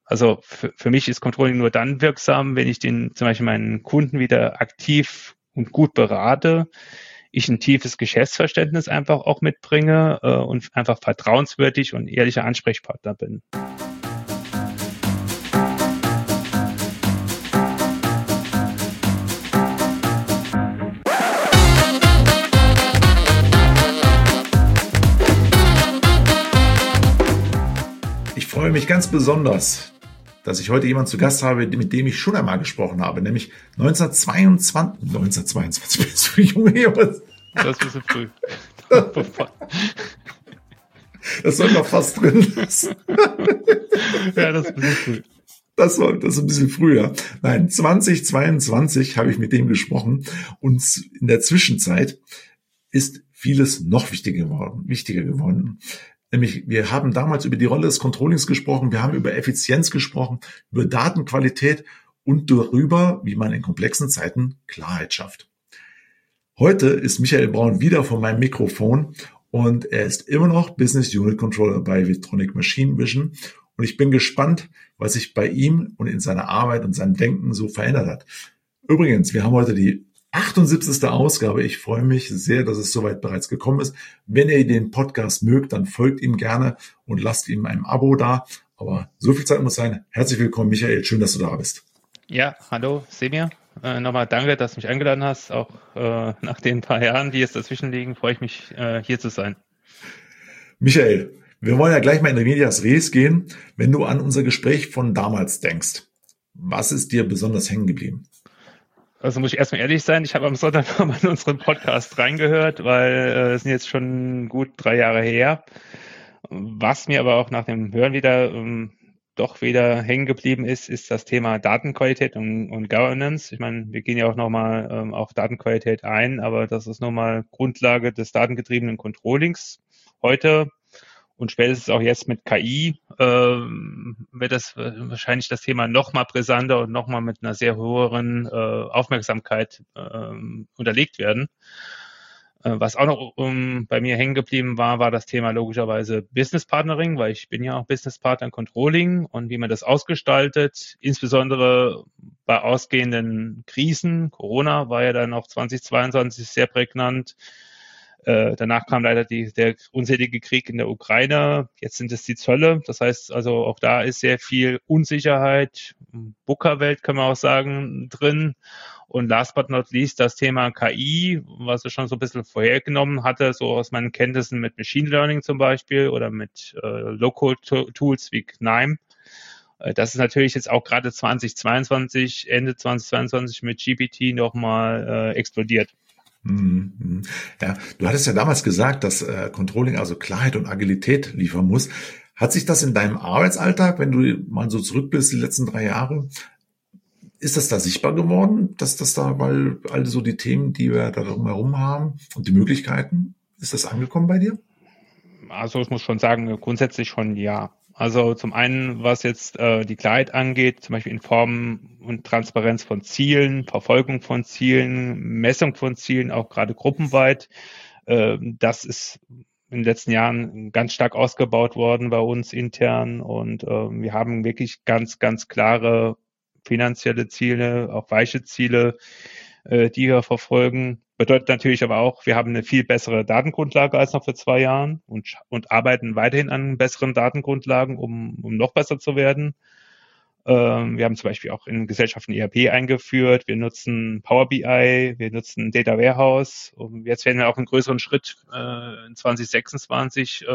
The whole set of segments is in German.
Also für mich ist Controlling nur dann wirksam, wenn ich zum Beispiel meinen Kunden wieder aktiv und gut berate, ich ein tiefes Geschäftsverständnis einfach auch mitbringe und einfach vertrauenswürdig und ehrlicher Ansprechpartner bin. Ich freue mich ganz besonders, dass ich heute jemanden zu Gast habe, mit dem ich schon einmal gesprochen habe, nämlich 1922 bist du Junge. Das ist ein bisschen früh. Das soll noch fast drin lassen. Ja, das ist ein bisschen früh. Das ist ein bisschen früher. Nein, 2022 habe ich mit dem gesprochen und in der Zwischenzeit ist vieles noch wichtiger geworden. Nämlich, wir haben damals über die Rolle des Controllings gesprochen, wir haben über Effizienz gesprochen, über Datenqualität und darüber, wie man in komplexen Zeiten Klarheit schafft. Heute ist Michael Braun wieder vor meinem Mikrofon und er ist immer noch Business Unit Controller bei Vitronic Machine Vision. Und ich bin gespannt, was sich bei ihm und in seiner Arbeit und seinem Denken so verändert hat. Übrigens, wir haben heute die 78. Ausgabe. Ich freue mich sehr, dass es soweit bereits gekommen ist. Wenn ihr den Podcast mögt, dann folgt ihm gerne und lasst ihm ein Abo da. Aber so viel Zeit muss sein. Herzlich willkommen, Michael. Schön, dass du da bist. Ja, hallo, Semir. Nochmal danke, dass du mich eingeladen hast. Auch nach den paar Jahren, die jetzt dazwischen liegen, freue ich mich, hier zu sein. Michael, wir wollen ja gleich mal in medias res gehen. Wenn du an unser Gespräch von damals denkst, was ist dir besonders hängen geblieben? Also muss ich erstmal ehrlich sein, ich habe am Sonntag nochmal in unseren Podcast reingehört, weil es sind jetzt schon gut 3 Jahre her. Was mir aber auch nach dem Hören doch wieder hängen geblieben ist das Thema Datenqualität und Governance. Ich meine, wir gehen ja auch nochmal auf Datenqualität ein, aber das ist nochmal Grundlage des datengetriebenen Controllings heute. Und spätestens auch jetzt mit KI wird das wahrscheinlich das Thema noch mal brisanter und noch mal mit einer sehr höheren Aufmerksamkeit unterlegt werden. Was auch noch bei mir hängen geblieben war das Thema logischerweise Business Partnering, weil ich bin ja auch Business Partner in Controlling und wie man das ausgestaltet, insbesondere bei ausgehenden Krisen. Corona war ja dann auch 2022 sehr prägnant. Danach kam leider der unselige Krieg in der Ukraine. Jetzt sind es die Zölle. Das heißt also, auch da ist sehr viel Unsicherheit, Bookerwelt kann man auch sagen, drin. Und last but not least das Thema KI, was ich schon so ein bisschen vorhergenommen hatte, so aus meinen Kenntnissen mit Machine Learning zum Beispiel oder mit Low-Code-Tools wie KNIME. Das ist natürlich jetzt auch gerade 2022, Ende 2022 mit GPT nochmal explodiert. Ja, du hattest ja damals gesagt, dass Controlling also Klarheit und Agilität liefern muss. Hat sich das in deinem Arbeitsalltag, wenn du mal so zurück bist, die letzten 3 Jahre, ist das da sichtbar geworden, dass das da, weil all so die Themen, die wir da drumherum haben und die Möglichkeiten, ist das angekommen bei dir? Also ich muss schon sagen, grundsätzlich schon ja. Also zum einen, was jetzt die Klarheit angeht, zum Beispiel in Form und Transparenz von Zielen, Verfolgung von Zielen, Messung von Zielen, auch gerade gruppenweit. Das ist in den letzten Jahren ganz stark ausgebaut worden bei uns intern und wir haben wirklich ganz, ganz klare finanzielle Ziele, auch weiche Ziele, die wir verfolgen. Bedeutet natürlich aber auch, wir haben eine viel bessere Datengrundlage als noch vor 2 Jahren und arbeiten weiterhin an besseren Datengrundlagen, um noch besser zu werden. Wir haben zum Beispiel auch in Gesellschaften ERP eingeführt. Wir nutzen Power BI, wir nutzen Data Warehouse. Und jetzt werden wir auch einen größeren Schritt in 2026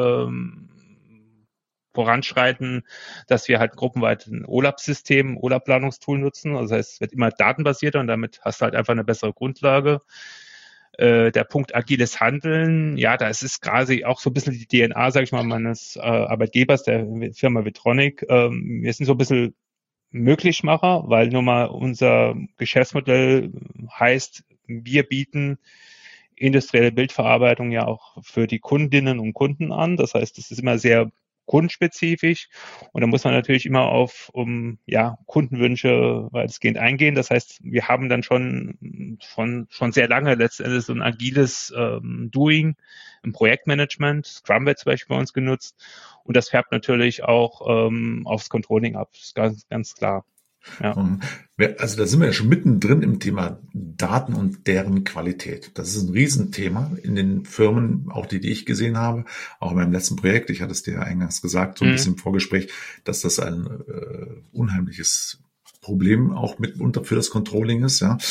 voranschreiten, dass wir halt gruppenweit ein OLAP-System, OLAP-Planungstool nutzen. Also das heißt, es wird immer datenbasierter und damit hast du halt einfach eine bessere Grundlage. Der Punkt agiles Handeln, ja, da ist es gerade auch so ein bisschen die DNA, sage ich mal, meines Arbeitgebers, der Firma Vitronic. Wir sind so ein bisschen Möglichmacher, weil nun mal unser Geschäftsmodell heißt, wir bieten industrielle Bildverarbeitung ja auch für die Kundinnen und Kunden an. Das heißt, es ist immer sehr kundenspezifisch und da muss man natürlich immer auf Kundenwünsche weitestgehend eingehen. Das heißt, wir haben dann schon sehr lange letztendlich so ein agiles Doing im Projektmanagement. Scrum wird zum Beispiel bei uns genutzt. Und das färbt natürlich auch aufs Controlling ab. Das ist ganz, ganz klar. Ja. Also da sind wir ja schon mittendrin im Thema Daten und deren Qualität. Das ist ein Riesenthema in den Firmen, auch die ich gesehen habe, auch in meinem letzten Projekt. Ich hatte es dir ja eingangs gesagt, so ein bisschen im Vorgespräch, dass das ein unheimliches Problem auch mitunter für das Controlling ist. Ja.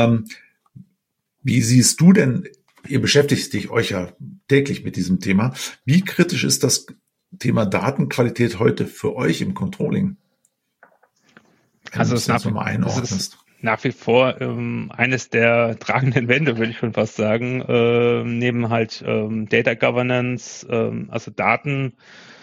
Wie siehst du denn, ihr beschäftigt euch ja täglich mit diesem Thema, wie kritisch ist das Thema Datenqualität heute für euch im Controlling? Also es ist nach wie vor eines der tragenden Wände, würde ich schon fast sagen, neben halt Data Governance, also Daten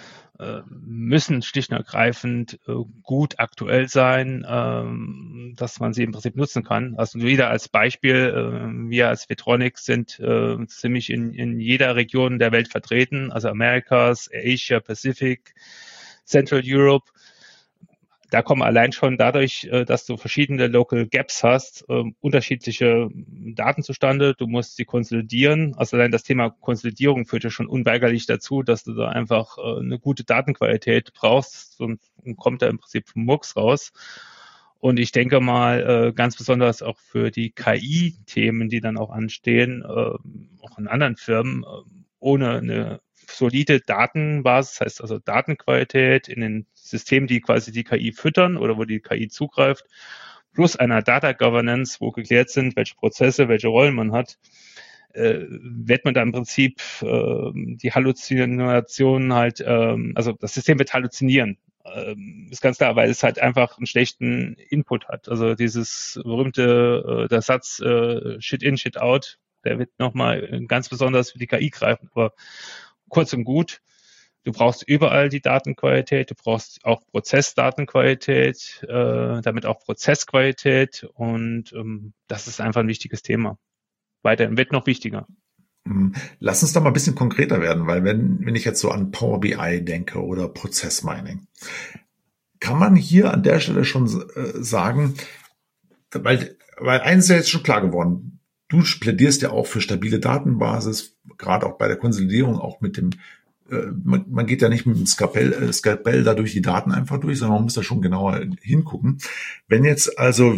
müssen schlicht und ergreifend gut aktuell sein, dass man sie im Prinzip nutzen kann. Also wieder als Beispiel, wir als Vetronics sind ziemlich in jeder Region der Welt vertreten, also Americas, Asia, Pacific, Central Europe. Da kommen allein schon dadurch, dass du verschiedene Local Gaps hast, unterschiedliche Daten zustande. Du musst sie konsolidieren. Also allein das Thema Konsolidierung führt ja schon unweigerlich dazu, dass du da einfach eine gute Datenqualität brauchst, und kommt da im Prinzip Murks raus. Und ich denke mal, ganz besonders auch für die KI-Themen, die dann auch anstehen, auch in anderen Firmen, ohne eine solide Datenbasis, heißt also Datenqualität in den Systemen, die quasi die KI füttern oder wo die KI zugreift, plus einer Data Governance, wo geklärt sind, welche Prozesse, welche Rollen man hat, wird man da im Prinzip die Halluzinationen halt, also das System wird halluzinieren. Ist ganz klar, weil es halt einfach einen schlechten Input hat. Also dieses berühmte, der Satz Shit in, Shit out, der wird nochmal ganz besonders für die KI greifen. Aber kurz und gut, du brauchst überall die Datenqualität, du brauchst auch Prozessdatenqualität, damit auch Prozessqualität, und das ist einfach ein wichtiges Thema. Weiterhin wird noch wichtiger. Lass uns da mal ein bisschen konkreter werden, weil wenn ich jetzt so an Power BI denke oder Prozessmining, kann man hier an der Stelle schon sagen, weil eins ist ja jetzt schon klar geworden, du plädierst ja auch für stabile Datenbasis, gerade auch bei der Konsolidierung, auch mit dem, man geht ja nicht mit dem Skalpell da durch die Daten einfach durch, sondern man muss da schon genauer hingucken. Wenn jetzt also,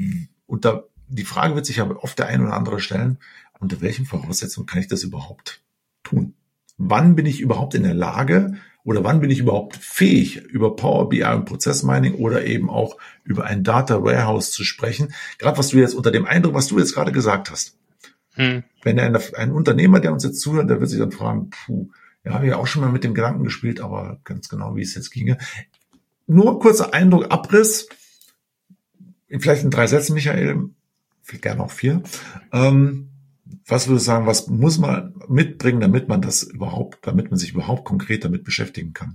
die Frage wird sich ja oft der ein oder andere stellen, unter welchen Voraussetzungen kann ich das überhaupt tun? Wann bin ich überhaupt in der Lage oder wann bin ich überhaupt fähig, über Power BI und Prozessmining oder eben auch über ein Data Warehouse zu sprechen? Gerade was du jetzt unter dem Eindruck, was du jetzt gerade gesagt hast. Wenn ein Unternehmer, der uns jetzt zuhört, der wird sich dann fragen, ja, habe ich auch schon mal mit dem Gedanken gespielt, aber ganz genau, wie es jetzt ginge. Nur kurzer Eindruck, Abriss, vielleicht in 3 Sätzen, Michael, gerne auch 4. Was würdest du sagen, was muss man mitbringen, damit man sich überhaupt konkret damit beschäftigen kann?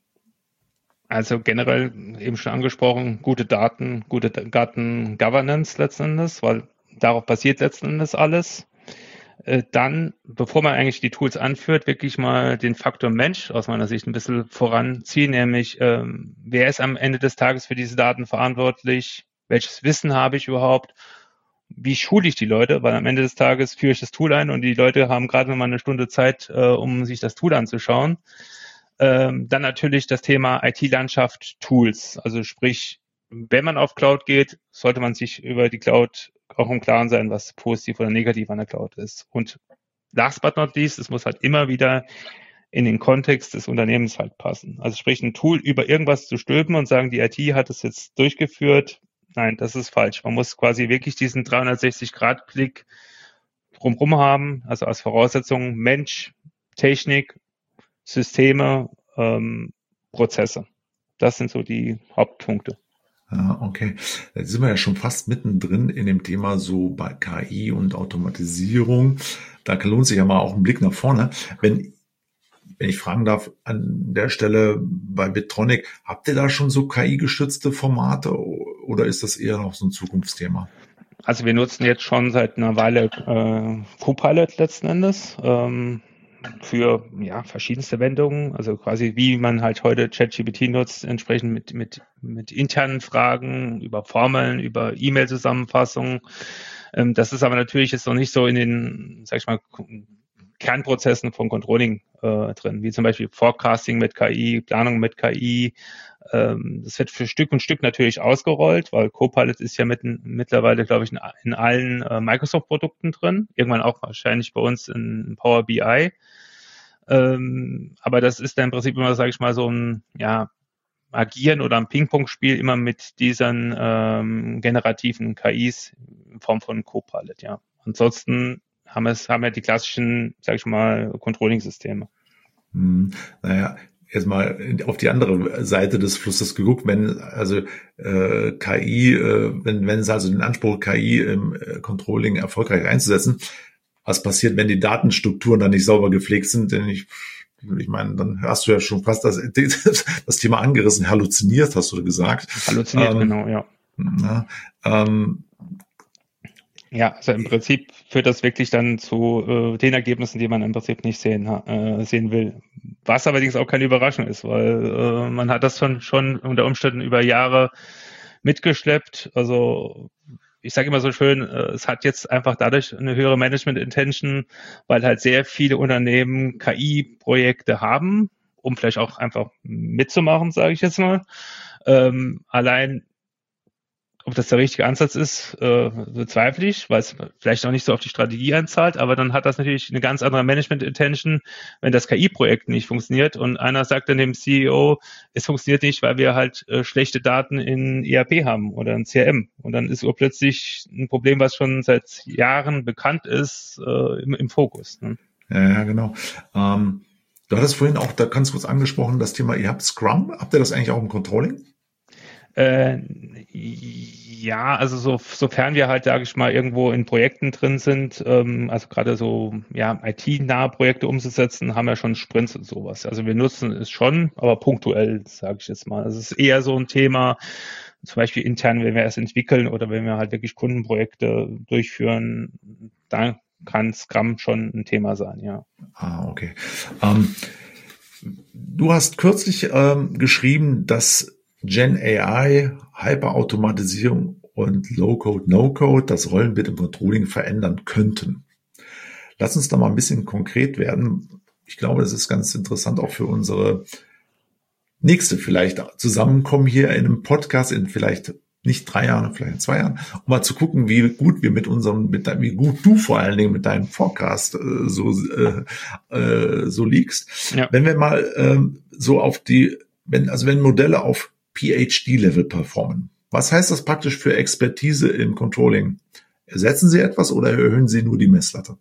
Also generell eben schon angesprochen, gute Daten-Governance letzten Endes, weil darauf basiert letzten Endes alles. Dann, bevor man eigentlich die Tools anführt, wirklich mal den Faktor Mensch aus meiner Sicht ein bisschen voranziehen, nämlich wer ist am Ende des Tages für diese Daten verantwortlich, welches Wissen habe ich überhaupt, wie schule ich die Leute, weil am Ende des Tages führe ich das Tool ein und die Leute haben gerade noch mal eine Stunde Zeit, um sich das Tool anzuschauen. Dann natürlich das Thema IT-Landschaft, Tools, also sprich, wenn man auf Cloud geht, sollte man sich über die Cloud auch im Klaren sein, was positiv oder negativ an der Cloud ist. Und last but not least, es muss halt immer wieder in den Kontext des Unternehmens halt passen. Also sprich, ein Tool über irgendwas zu stülpen und sagen, die IT hat es jetzt durchgeführt, nein, das ist falsch. Man muss quasi wirklich diesen 360-Grad-Blick drumherum haben, also als Voraussetzung Mensch, Technik, Systeme, Prozesse. Das sind so die Hauptpunkte. Ja, okay. Jetzt sind wir ja schon fast mittendrin in dem Thema so bei KI und Automatisierung. Da lohnt sich ja mal auch ein Blick nach vorne. Wenn ich fragen darf, an der Stelle bei Vetronic, habt ihr da schon so KI-gestützte Formate oder ist das eher noch so ein Zukunftsthema? Also wir nutzen jetzt schon seit einer Weile Copilot letzten Endes für verschiedenste Wendungen, also quasi wie man halt heute ChatGPT nutzt, entsprechend mit internen Fragen, über Formeln, über E-Mail-Zusammenfassungen. Das ist aber natürlich jetzt noch nicht so in den, sag ich mal, Kernprozessen von Controlling drin, wie zum Beispiel Forecasting mit KI, Planung mit KI. Das wird für Stück und Stück natürlich ausgerollt, weil Copilot ist ja mittlerweile, glaube ich, in allen Microsoft-Produkten drin. Irgendwann auch wahrscheinlich bei uns in Power BI. Aber das ist dann im Prinzip immer, sage ich mal, so ein Agieren oder ein Ping-Pong-Spiel immer mit diesen generativen KIs in Form von Copilot, ja. Ansonsten haben wir die klassischen, sage ich mal, Controlling-Systeme. Naja, jetzt mal auf die andere Seite des Flusses geguckt, wenn also KI, wenn es also den Anspruch KI im Controlling erfolgreich einzusetzen, was passiert, wenn die Datenstrukturen dann nicht sauber gepflegt sind? Denn ich meine, dann hast du ja schon fast das Thema angerissen, halluziniert, hast du gesagt. Halluziniert, genau, ja. Ja, also im Prinzip führt das wirklich dann zu den Ergebnissen, die man im Prinzip nicht sehen will. Was allerdings auch keine Überraschung ist, weil man hat das schon unter Umständen über Jahre mitgeschleppt. Also ich sage immer so schön, es hat jetzt einfach dadurch eine höhere Management-Intention, weil halt sehr viele Unternehmen KI-Projekte haben, um vielleicht auch einfach mitzumachen, sage ich jetzt mal. Allein ob das der richtige Ansatz ist, bezweifle ich, weil es vielleicht auch nicht so auf die Strategie einzahlt, aber dann hat das natürlich eine ganz andere Management-Intention, wenn das KI-Projekt nicht funktioniert und einer sagt dann dem CEO, es funktioniert nicht, weil wir halt schlechte Daten in ERP haben oder in CRM und dann ist plötzlich ein Problem, was schon seit Jahren bekannt ist, im Fokus. Ne? Ja, genau. Du hattest vorhin auch da ganz kurz angesprochen, das Thema, ihr habt Scrum, habt ihr das eigentlich auch im Controlling? Ja, also sofern wir halt, sage ich mal, irgendwo in Projekten drin sind, also gerade so IT-nahe Projekte umzusetzen, haben wir schon Sprints und sowas. Also wir nutzen es schon, aber punktuell, sage ich jetzt mal. Also es ist eher so ein Thema, zum Beispiel intern, wenn wir es entwickeln oder wenn wir halt wirklich Kundenprojekte durchführen, dann kann Scrum schon ein Thema sein, ja. Okay. Du hast kürzlich geschrieben, dass Gen AI, Hyperautomatisierung und Low-Code, No-Code das Rollenbild im Controlling verändern könnten. Lass uns da mal ein bisschen konkret werden. Ich glaube, das ist ganz interessant auch für unsere nächste vielleicht Zusammenkommen hier in einem Podcast in vielleicht nicht 3 Jahren, vielleicht in 2 Jahren, um mal zu gucken, wie gut wir wie gut du vor allen Dingen mit deinem Forecast so liegst. Ja. Wenn wir mal wenn Modelle auf PhD-Level performen. Was heißt das praktisch für Expertise im Controlling? Ersetzen Sie etwas oder erhöhen Sie nur die Messlatte?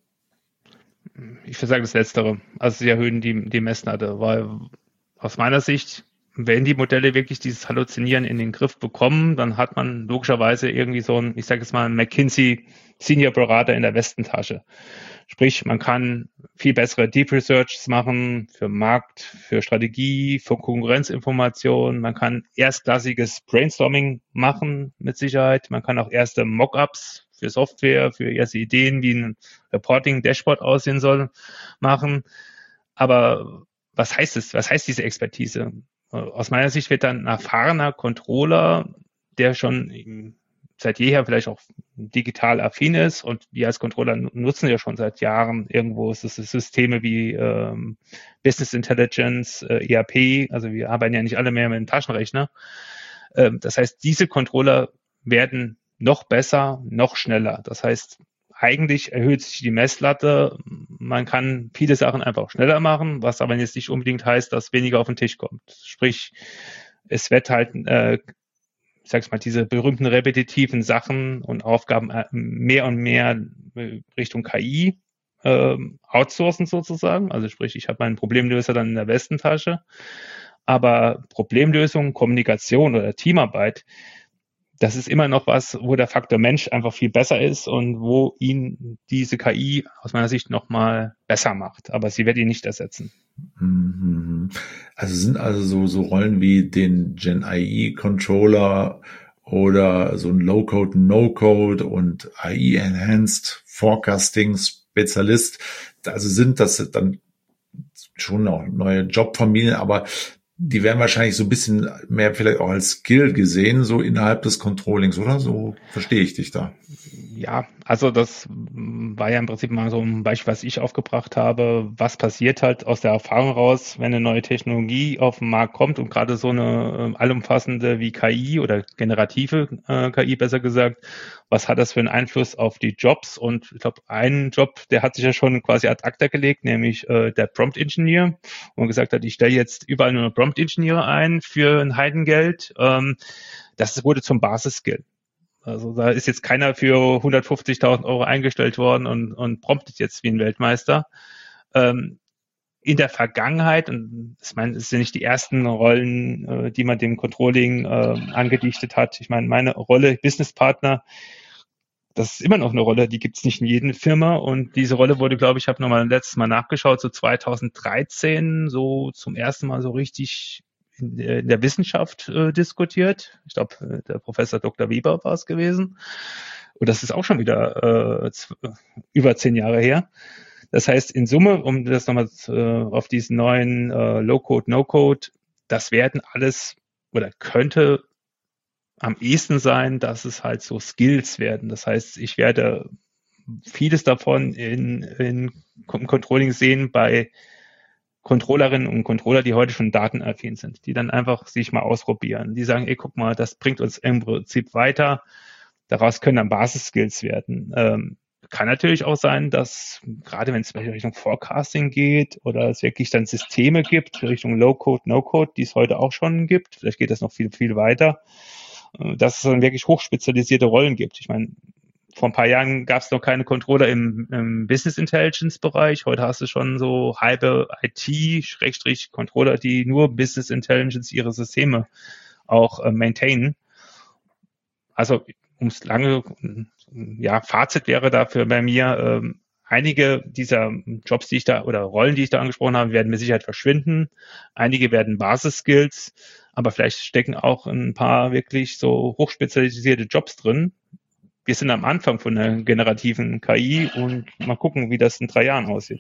Ich würde sagen das Letztere. Also Sie erhöhen die Messlatte, weil aus meiner Sicht, wenn die Modelle wirklich dieses Halluzinieren in den Griff bekommen, dann hat man logischerweise irgendwie so ein, ich sage jetzt mal, McKinsey Senior Berater in der Westentasche. Sprich, man kann viel bessere Deep Researches machen für Markt, für Strategie, für Konkurrenzinformation. Man kann erstklassiges Brainstorming machen mit Sicherheit. Man kann auch erste Mockups für Software, für erste Ideen, wie ein Reporting-Dashboard aussehen soll, machen. Aber was heißt es? Was heißt diese Expertise? Aus meiner Sicht wird dann ein erfahrener Controller, der schon seit jeher vielleicht auch digital affin ist und wir als Controller nutzen ja schon seit Jahren irgendwo Systeme wie Business Intelligence, ERP, also wir arbeiten ja nicht alle mehr mit dem Taschenrechner. Das heißt, diese Controller werden noch besser, noch schneller. Das heißt, eigentlich erhöht sich die Messlatte. Man kann viele Sachen einfach schneller machen, was aber jetzt nicht unbedingt heißt, dass weniger auf den Tisch kommt. Sprich, es wird halt ich sag's mal, diese berühmten repetitiven Sachen und Aufgaben mehr und mehr Richtung KI outsourcen sozusagen. Also sprich, ich habe meinen Problemlöser dann in der Westentasche. Aber Problemlösung, Kommunikation oder Teamarbeit, das ist immer noch was, wo der Faktor Mensch einfach viel besser ist und wo ihn diese KI aus meiner Sicht nochmal besser macht. Aber sie wird ihn nicht ersetzen. Also sind so Rollen wie den Gen AI Controller oder so ein Low-Code, No-Code und AI Enhanced Forecasting Spezialist. Also sind das dann schon noch neue Jobfamilien, aber die werden wahrscheinlich so ein bisschen mehr vielleicht auch als Skill gesehen, so innerhalb des Controllings, oder? So verstehe ich dich da. Ja, also das war ja im Prinzip mal so ein Beispiel, was ich aufgebracht habe. Was passiert halt aus der Erfahrung raus, wenn eine neue Technologie auf den Markt kommt und gerade so eine allumfassende wie KI oder generative KI besser gesagt, was hat das für einen Einfluss auf die Jobs? Und ich glaube, ein Job, der hat sich ja schon quasi ad acta gelegt, nämlich der Prompt Engineer, wo man gesagt hat, ich stelle jetzt überall nur Prompt Engineer ein für ein Heidengeld. Das wurde zum Basisskill. Also da ist jetzt keiner für 150.000 Euro eingestellt worden und promptet jetzt wie ein Weltmeister. In der Vergangenheit, und ich meine, es sind nicht die ersten Rollen, die man dem Controlling angedichtet hat. Ich meine, meine Rolle Businesspartner, das ist immer noch eine Rolle, die gibt es nicht in jeder Firma. Und diese Rolle wurde, glaube ich, habe nochmal letztes Mal nachgeschaut, so 2013 so zum ersten Mal so richtig in der Wissenschaft diskutiert. Ich glaube, der Professor Dr. Weber war es gewesen. Und das ist auch schon wieder über 10 Jahre her. Das heißt, in Summe, um das nochmal auf diesen neuen Low-Code, No-Code, das werden alles oder könnte am ehesten sein, dass es halt so Skills werden. Das heißt, ich werde vieles davon in Controlling sehen bei Controllerinnen und Controller, die heute schon datenaffin sind, die dann einfach sich mal ausprobieren. Die sagen, ey, guck mal, das bringt uns im Prinzip weiter. Daraus können dann Basisskills werden. Kann natürlich auch sein, dass gerade wenn es Richtung Forecasting geht oder es wirklich dann Systeme gibt, Richtung Low-Code, No-Code, die es heute auch schon gibt, vielleicht geht das noch viel, viel weiter, dass es dann wirklich hochspezialisierte Rollen gibt. Ich meine, vor ein paar Jahren gab es noch keine Controller im Business Intelligence Bereich. Heute hast du schon so halbe IT-Controller, die nur Business Intelligence ihre Systeme auch maintainen. Also ums lange, ja, Fazit wäre dafür bei mir, einige dieser Jobs, die ich da oder Rollen, die ich da angesprochen habe, werden mit Sicherheit verschwinden. Einige werden Basis-Skills, aber vielleicht stecken auch ein paar wirklich so hochspezialisierte Jobs drin. Wir sind am Anfang von der generativen KI und mal gucken, wie das in 3 Jahren aussieht.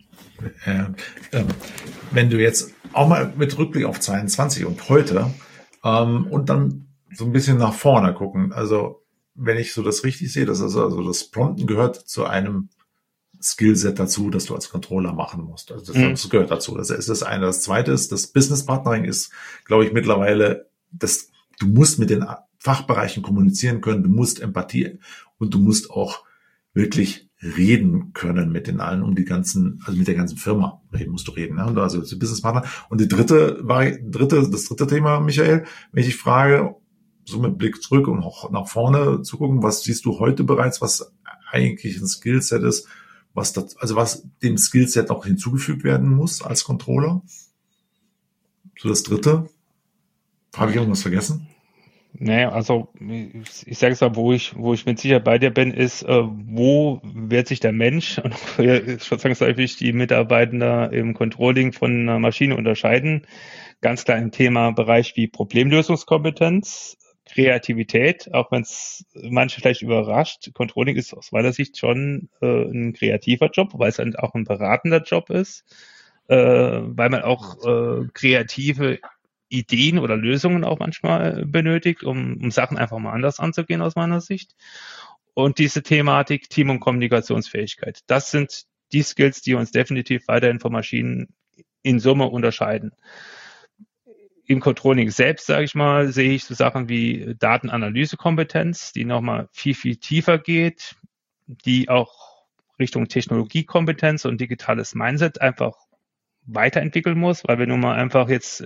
Wenn du jetzt auch mal mit Rückblick auf 22 und heute und dann so ein bisschen nach vorne gucken, also wenn ich so das richtig sehe, also das Prompten gehört zu einem Skillset dazu, das du als Controller machen musst. Also das gehört dazu. Das ist das eine. Das zweite ist, das Business Partnering ist, glaube ich, mittlerweile, du musst mit den Fachbereichen kommunizieren können, du musst Empathie und du musst auch wirklich reden können mit den allen mit der ganzen Firma musst du reden, ne? Also das Businesspartner. Und das dritte Thema, Michael, wenn ich dich frage, so mit Blick zurück und auch nach vorne zu gucken, was siehst du heute bereits, was eigentlich ein Skillset ist, was dem Skillset auch hinzugefügt werden muss als Controller? So das dritte. Habe ich irgendwas vergessen? Naja, also ich sage es mal, wo ich mit Sicherheit bei dir bin, ist, wo wird sich der Mensch und zwangsläufig die Mitarbeiter im Controlling von einer Maschine unterscheiden? Ganz klar im Thema Bereich wie Problemlösungskompetenz, Kreativität, auch wenn es manche vielleicht überrascht. Controlling ist aus meiner Sicht schon ein kreativer Job, weil es auch ein beratender Job ist, weil man auch kreative Ideen oder Lösungen auch manchmal benötigt, um Sachen einfach mal anders anzugehen aus meiner Sicht. Und diese Thematik Team- und Kommunikationsfähigkeit, das sind die Skills, die uns definitiv weiterhin von Maschinen in Summe unterscheiden. Im Controlling selbst, sage ich mal, sehe ich so Sachen wie Datenanalysekompetenz, die nochmal viel, viel tiefer geht, die auch Richtung Technologiekompetenz und digitales Mindset einfach weiterentwickeln muss, weil wir nun mal einfach jetzt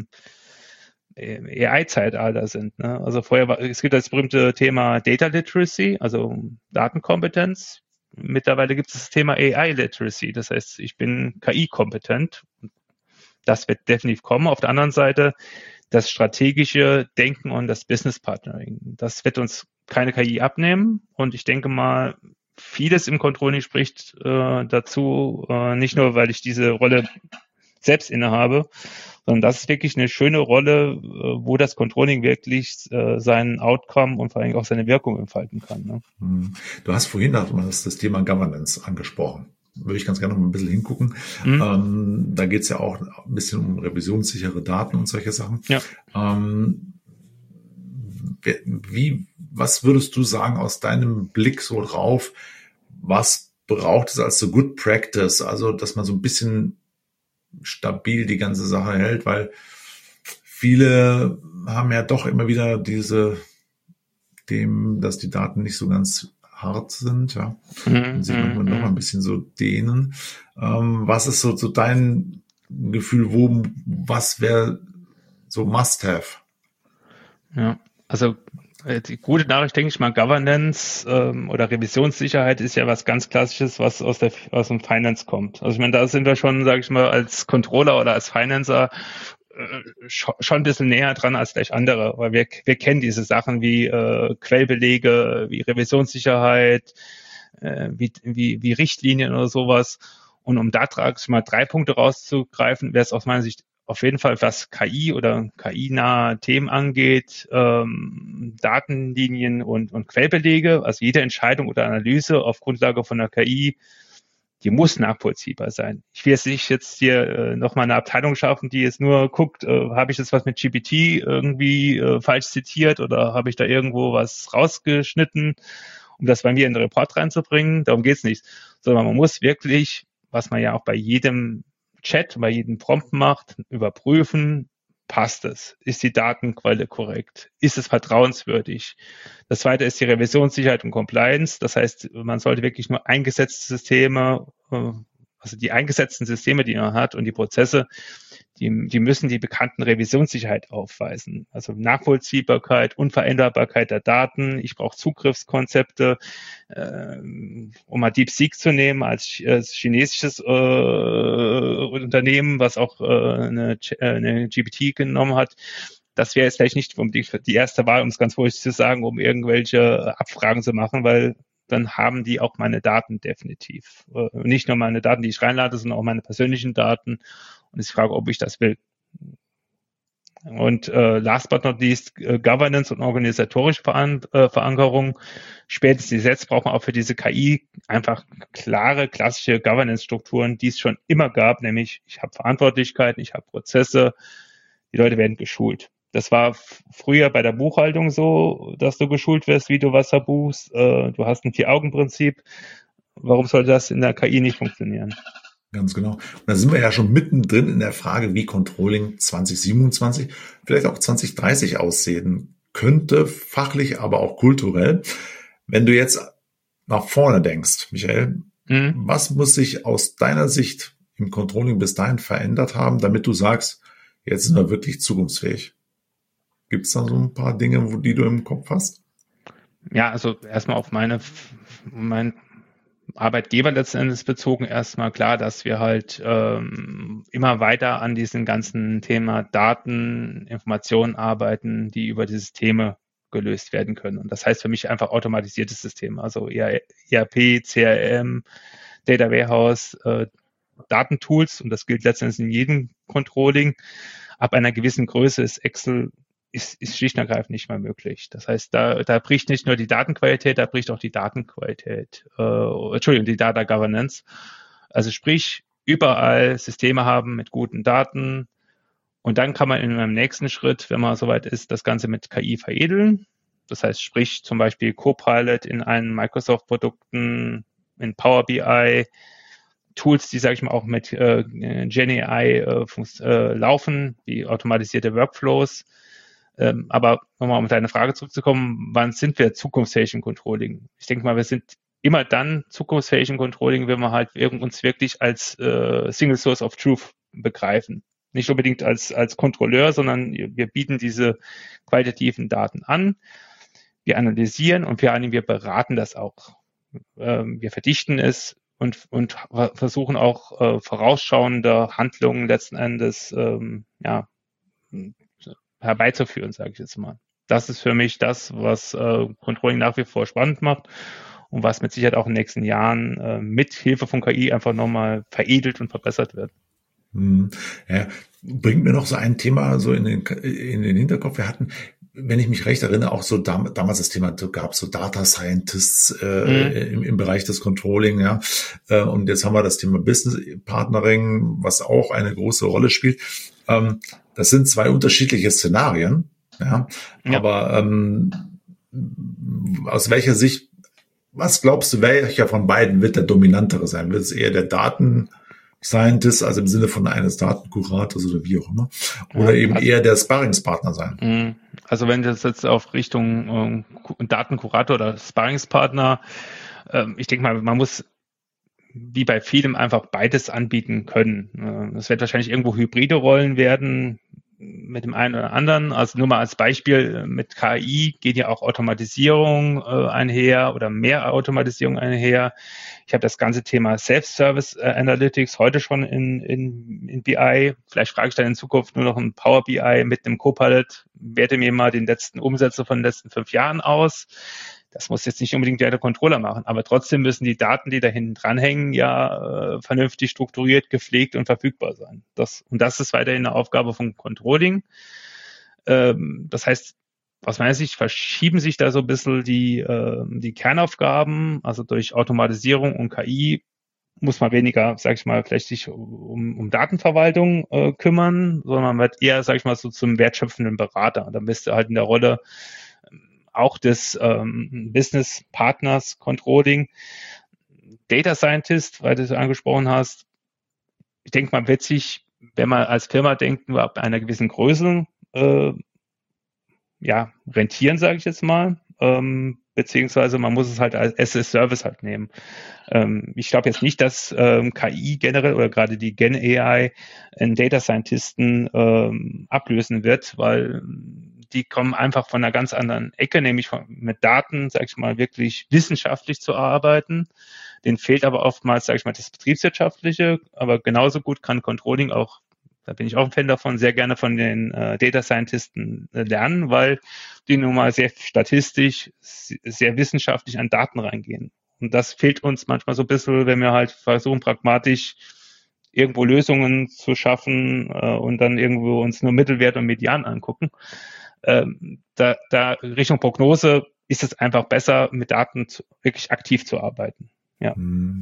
AI-Zeitalter sind. Ne? Also es gibt das berühmte Thema Data Literacy, also Datenkompetenz. Mittlerweile gibt es das Thema AI Literacy, das heißt, ich bin KI-kompetent. Das wird definitiv kommen. Auf der anderen Seite das strategische Denken und das Business Partnering. Das wird uns keine KI abnehmen. Und ich denke mal, vieles im Controlling spricht dazu, nicht nur, weil ich diese Rolle selbst innehabe, sondern das ist wirklich eine schöne Rolle, wo das Controlling wirklich seinen Outcome und vor allem auch seine Wirkung entfalten kann. Ne? Du hast vorhin das Thema Governance angesprochen. Würde ich ganz gerne noch ein bisschen hingucken. Da geht es ja auch ein bisschen um revisionssichere Daten und solche Sachen. Ja. Wie Was würdest du sagen aus deinem Blick so drauf? Was braucht es als so Good Practice? Also, dass man so ein bisschen stabil die ganze Sache hält, weil viele haben ja doch immer wieder dass die Daten nicht so ganz hart sind, ja, und sich manchmal noch ein bisschen so dehnen. Was ist so dein Gefühl, was wäre so Must-Have? Ja, also die gute Nachricht, denke ich mal, Governance oder Revisionssicherheit ist ja was ganz Klassisches, was aus dem Finance kommt. Also ich meine, da sind wir schon, sage ich mal, als Controller oder als Financer schon ein bisschen näher dran als vielleicht andere, weil wir kennen diese Sachen wie Quellbelege, wie Revisionssicherheit, wie Richtlinien oder sowas. Und um da mal 3 Punkte rauszugreifen, wäre es aus meiner Sicht auf jeden Fall, was KI oder KI-nahe Themen angeht, Datenlinien und Quellbelege, also jede Entscheidung oder Analyse auf Grundlage von der KI, die muss nachvollziehbar sein. Ich will jetzt hier nochmal eine Abteilung schaffen, die jetzt nur guckt, habe ich jetzt was mit GPT irgendwie falsch zitiert oder habe ich da irgendwo was rausgeschnitten, um das bei mir in den Report reinzubringen. Darum geht's nicht. Sondern man muss wirklich, was man ja auch bei jedem Chat, bei jedem Prompt macht, überprüfen, passt es? Ist die Datenquelle korrekt? Ist es vertrauenswürdig? Das zweite ist die Revisionssicherheit und Compliance. Das heißt, man sollte wirklich nur eingesetzte Systeme, also die eingesetzten Systeme, die man hat und die Prozesse, die müssen die bekannten Revisionssicherheit aufweisen. Also Nachvollziehbarkeit, Unveränderbarkeit der Daten. Ich brauche Zugriffskonzepte, um mal DeepSeek zu nehmen als chinesisches Unternehmen, was auch eine GPT genommen hat. Das wäre jetzt vielleicht nicht die erste Wahl, um es ganz vorsichtig zu sagen, um irgendwelche Abfragen zu machen, weil dann haben die auch meine Daten definitiv. Nicht nur meine Daten, die ich reinlade, sondern auch meine persönlichen Daten. Und ich frage, ob ich das will. Und last but not least, Governance und organisatorische Verankerung. Spätestens jetzt braucht man auch für diese KI einfach klare, klassische Governance-Strukturen, die es schon immer gab, nämlich ich habe Verantwortlichkeiten, ich habe Prozesse, die Leute werden geschult. Das war früher bei der Buchhaltung so, dass du geschult wirst, wie du was verbuchst. Du hast ein 4-Augen-Prinzip. Warum sollte das in der KI nicht funktionieren? Ganz genau. Und da sind wir ja schon mittendrin in der Frage, wie Controlling 2027, vielleicht auch 2030 aussehen könnte, fachlich, aber auch kulturell. Wenn du jetzt nach vorne denkst, Michael, was muss sich aus deiner Sicht im Controlling bis dahin verändert haben, damit du sagst, jetzt sind wir wirklich zukunftsfähig? Gibt es da so ein paar Dinge, die du im Kopf hast? Ja, also erstmal auf mein Arbeitgeber letzten Endes bezogen erstmal klar, dass wir halt immer weiter an diesem ganzen Thema Daten, Informationen arbeiten, die über die Systeme gelöst werden können. Und das heißt für mich einfach automatisierte Systeme, also ERP, CRM, Data Warehouse, Datentools, und das gilt letztendlich in jedem Controlling. Ab einer gewissen Größe ist Excel ist schlicht und ergreifend nicht mehr möglich. Das heißt, da bricht nicht nur die Datenqualität, da bricht auch die Datenqualität, die Data Governance. Also sprich, überall Systeme haben mit guten Daten, und dann kann man in einem nächsten Schritt, wenn man soweit ist, das Ganze mit KI veredeln. Das heißt, sprich zum Beispiel Copilot in allen Microsoft-Produkten, in Power BI, Tools, die, sage ich mal, auch mit GenAI laufen, wie automatisierte Workflows. Aber nochmal, um deine Frage zurückzukommen, wann sind wir zukunftsfähig im Controlling? Ich denke mal, wir sind immer dann zukunftsfähig im Controlling, wenn wir halt uns wirklich als Single Source of Truth begreifen. Nicht unbedingt als Kontrolleur, sondern wir bieten diese qualitativen Daten an, wir analysieren und wir beraten das auch. Wir verdichten es und versuchen auch vorausschauende Handlungen letzten Endes herbeizuführen, sage ich jetzt mal. Das ist für mich das, was Controlling nach wie vor spannend macht und was mit Sicherheit auch in den nächsten Jahren mit Hilfe von KI einfach nochmal veredelt und verbessert wird. Ja, bringt mir noch so ein Thema so in den Hinterkopf. Wir hatten, wenn ich mich recht erinnere, auch so damals das Thema, gab so Data Scientists im Bereich des Controlling, ja. Und jetzt haben wir das Thema Business Partnering, was auch eine große Rolle spielt. Das sind zwei unterschiedliche Szenarien, ja. Aber aus welcher Sicht, was glaubst du, welcher von beiden wird der dominantere sein? Wird es eher der Daten-Scientist, also im Sinne von eines Datenkurators oder wie auch immer, oder eben eher der Sparringspartner sein? Also wenn das jetzt auf Richtung Datenkurator oder Sparringspartner, ich denke mal, man muss wie bei vielem einfach beides anbieten können. Es wird wahrscheinlich irgendwo hybride Rollen werden mit dem einen oder anderen. Also nur mal als Beispiel, mit KI geht ja auch Automatisierung einher oder mehr Automatisierung einher. Ich habe das ganze Thema Self-Service Analytics heute schon in BI. Vielleicht frage ich dann in Zukunft nur noch ein Power BI mit einem Copilot. Werte mir mal den letzten Umsätze von den letzten 5 Jahren aus. Das muss jetzt nicht unbedingt der Controller machen, aber trotzdem müssen die Daten, die da hinten dranhängen, ja vernünftig strukturiert, gepflegt und verfügbar sein. Das ist weiterhin eine Aufgabe von Controlling. Das heißt, aus meiner Sicht verschieben sich da so ein bisschen die Kernaufgaben, also durch Automatisierung und KI muss man weniger, sag ich mal, vielleicht sich um Datenverwaltung kümmern, sondern man wird eher, sag ich mal, so zum wertschöpfenden Berater. Dann bist du halt in der Rolle auch des Business Partners Controlling, Data Scientist, weil du es angesprochen hast. Ich denke, man wird sich, wenn man als Firma denkt, nur ab einer gewissen Größe rentieren, sage ich jetzt mal. Beziehungsweise man muss es halt als Service halt nehmen. Ich glaube jetzt nicht, dass KI generell oder gerade die Gen AI einen Data Scientisten ablösen wird, weil die kommen einfach von einer ganz anderen Ecke, nämlich mit Daten, sag ich mal, wirklich wissenschaftlich zu arbeiten. Denen fehlt aber oftmals, sag ich mal, das Betriebswirtschaftliche, aber genauso gut kann Controlling auch, da bin ich auch ein Fan davon, sehr gerne von den Data Scientisten lernen, weil die nun mal sehr statistisch, sehr wissenschaftlich an Daten reingehen. Und das fehlt uns manchmal so ein bisschen, wenn wir halt versuchen, pragmatisch irgendwo Lösungen zu schaffen und dann irgendwo uns nur Mittelwert und Median angucken. Da Richtung Prognose ist es einfach besser, mit Daten wirklich aktiv zu arbeiten. Ja.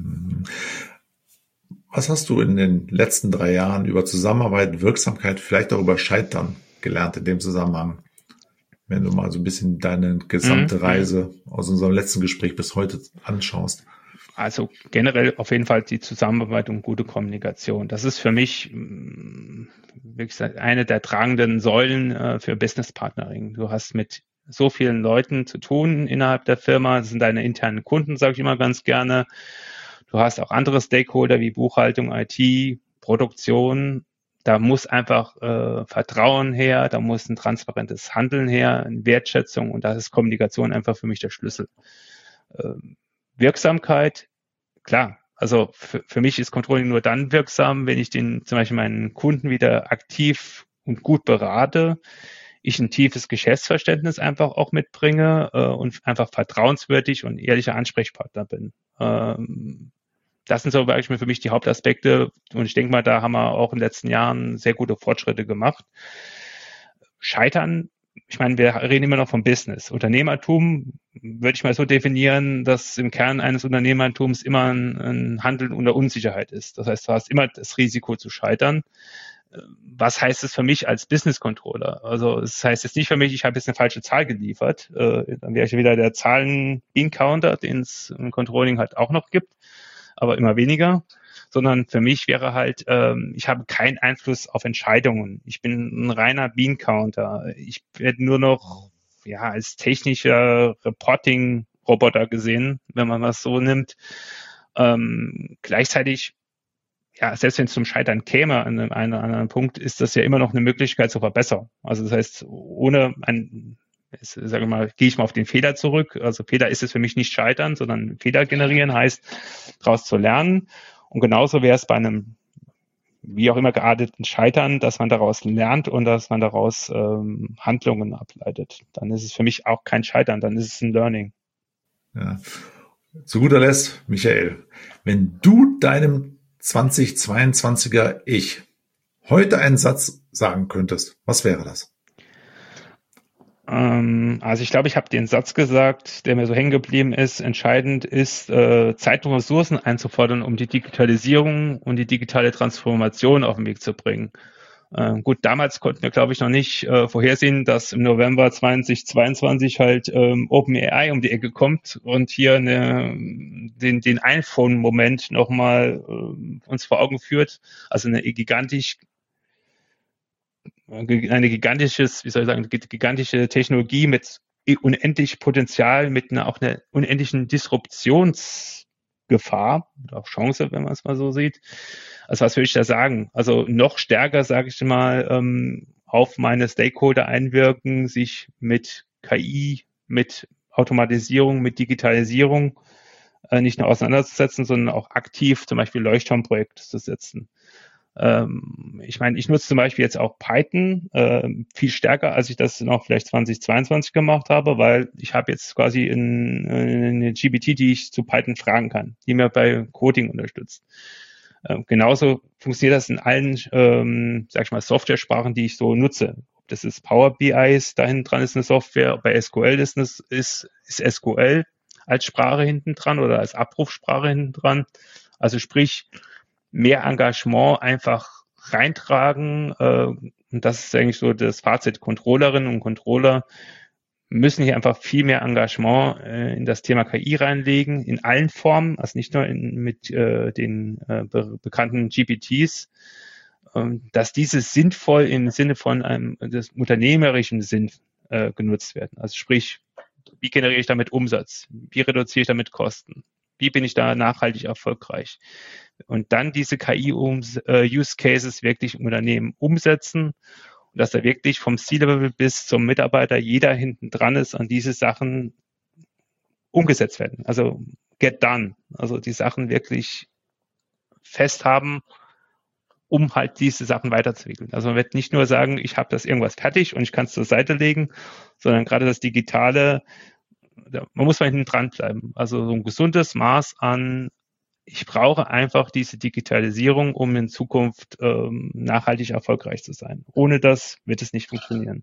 Was hast du in den letzten 3 Jahren über Zusammenarbeit, Wirksamkeit, vielleicht auch über Scheitern gelernt in dem Zusammenhang? Wenn du mal so ein bisschen deine gesamte Reise aus unserem letzten Gespräch bis heute anschaust. Also generell auf jeden Fall die Zusammenarbeit und gute Kommunikation. Das ist für mich wirklich eine der tragenden Säulen für Business Partnering. Du hast mit so vielen Leuten zu tun innerhalb der Firma. Das sind deine internen Kunden, sage ich immer ganz gerne. Du hast auch andere Stakeholder wie Buchhaltung, IT, Produktion. Da muss einfach Vertrauen her, da muss ein transparentes Handeln her, eine Wertschätzung und da ist Kommunikation einfach für mich der Schlüssel. Wirksamkeit, klar. Also für mich ist Controlling nur dann wirksam, wenn ich zum Beispiel meinen Kunden wieder aktiv und gut berate, ich ein tiefes Geschäftsverständnis einfach auch mitbringe und einfach vertrauenswürdig und ehrlicher Ansprechpartner bin. Das sind so für mich die Hauptaspekte und ich denke mal, da haben wir auch in den letzten Jahren sehr gute Fortschritte gemacht. Scheitern, ich meine, wir reden immer noch vom Business. Unternehmertum würde ich mal so definieren, dass im Kern eines Unternehmertums immer ein Handeln unter Unsicherheit ist. Das heißt, du hast immer das Risiko zu scheitern. Was heißt es für mich als Business Controller? Also es heißt jetzt nicht für mich, ich habe jetzt eine falsche Zahl geliefert. Dann wäre ich wieder der Zahlen-Encounter, den es im Controlling halt auch noch gibt, aber immer weniger. Sondern für mich wäre halt, ich habe keinen Einfluss auf Entscheidungen. Ich bin ein reiner Bean-Counter. Ich werde nur noch als technischer Reporting-Roboter gesehen, wenn man das so nimmt. Gleichzeitig, selbst wenn es zum Scheitern käme an einem anderen Punkt, ist das ja immer noch eine Möglichkeit zur Verbesserung. Also das heißt, sage mal, gehe ich mal auf den Fehler zurück. Also Fehler ist es für mich nicht scheitern, sondern Fehler generieren heißt, daraus zu lernen. Und genauso wäre es bei einem, wie auch immer gearteten Scheitern, dass man daraus lernt und dass man daraus Handlungen ableitet. Dann ist es für mich auch kein Scheitern, dann ist es ein Learning. Ja. Zu guter Letzt, Michael, wenn du deinem 2022er Ich heute einen Satz sagen könntest, was wäre das? Also ich glaube, ich habe den Satz gesagt, der mir so hängen geblieben ist. Entscheidend ist, Zeit und Ressourcen einzufordern, um die Digitalisierung und die digitale Transformation auf den Weg zu bringen. Gut, damals konnten wir, glaube ich, noch nicht vorhersehen, dass im November 2022 halt OpenAI um die Ecke kommt und hier den iPhone-Moment nochmal uns vor Augen führt. Also eine gigantische Technologie mit unendlich Potenzial, mit einer unendlichen Disruptionsgefahr oder auch Chance, wenn man es mal so sieht. Also was will ich da sagen? Also noch stärker, sage ich mal, auf meine Stakeholder einwirken, sich mit KI, mit Automatisierung, mit Digitalisierung nicht nur auseinanderzusetzen, sondern auch aktiv zum Beispiel Leuchtturmprojekte zu setzen. Ich meine, ich nutze zum Beispiel jetzt auch Python viel stärker, als ich das noch vielleicht 2022 gemacht habe, weil ich habe jetzt quasi eine GPT, die ich zu Python fragen kann, die mir bei Coding unterstützt. Genauso funktioniert das in allen, sag ich mal, Software-Sprachen, die ich so nutze. Ob das ist Power BI ist, da hinten dran ist eine Software, bei SQL ist SQL als Sprache hinten dran oder als Abrufsprache hinten dran. Also sprich, mehr Engagement einfach reintragen. Und das ist eigentlich so das Fazit. Controllerinnen und Controller müssen hier einfach viel mehr Engagement in das Thema KI reinlegen, in allen Formen, also nicht nur mit den bekannten GPTs, dass diese sinnvoll im Sinne von einem des unternehmerischen Sinn genutzt werden. Also sprich, wie generiere ich damit Umsatz? Wie reduziere ich damit Kosten? Wie bin ich da nachhaltig erfolgreich? Und dann diese KI-Use-Cases wirklich im Unternehmen umsetzen und dass da wirklich vom C-Level bis zum Mitarbeiter jeder hinten dran ist, an diese Sachen umgesetzt werden. Also get done. Also die Sachen wirklich fest haben, um halt diese Sachen weiterzuentwickeln. Also man wird nicht nur sagen, ich habe das irgendwas fertig und ich kann es zur Seite legen, sondern gerade das Digitale, man muss mal hinten dran bleiben. Also so ein gesundes Maß an, ich brauche einfach diese Digitalisierung, um in Zukunft nachhaltig erfolgreich zu sein. Ohne das wird es nicht funktionieren.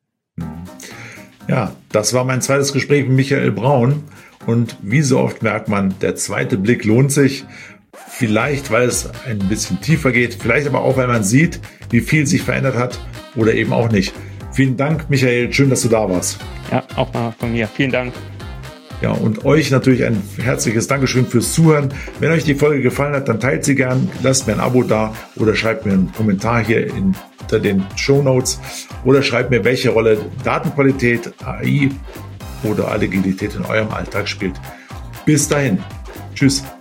Ja, das war mein zweites Gespräch mit Michael Braun. Und wie so oft merkt man, der zweite Blick lohnt sich. Vielleicht, weil es ein bisschen tiefer geht, vielleicht aber auch, weil man sieht, wie viel sich verändert hat oder eben auch nicht. Vielen Dank, Michael. Schön, dass du da warst. Ja, auch mal von mir. Vielen Dank. Ja, und euch natürlich ein herzliches Dankeschön fürs Zuhören. Wenn euch die Folge gefallen hat, dann teilt sie gern, lasst mir ein Abo da oder schreibt mir einen Kommentar hier unter den Shownotes oder schreibt mir, welche Rolle Datenqualität, AI oder Agilität in eurem Alltag spielt. Bis dahin. Tschüss.